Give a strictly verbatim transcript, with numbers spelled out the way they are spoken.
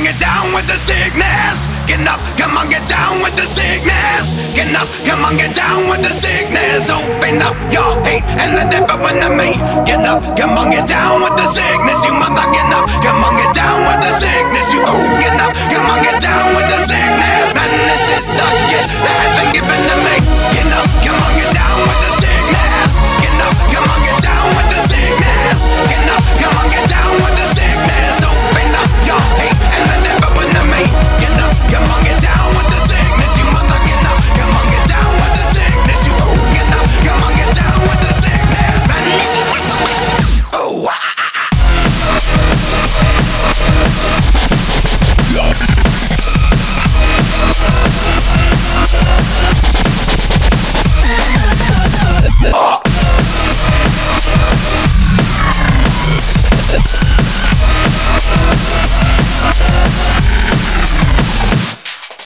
on, get down with the sickness. Get up, come on, get down with the sickness. Get up, come on, get down with the sickness. Open up your hate and let everyone to me. Get up, come on, get down with the sickness. You mother, get up, come on, get down with the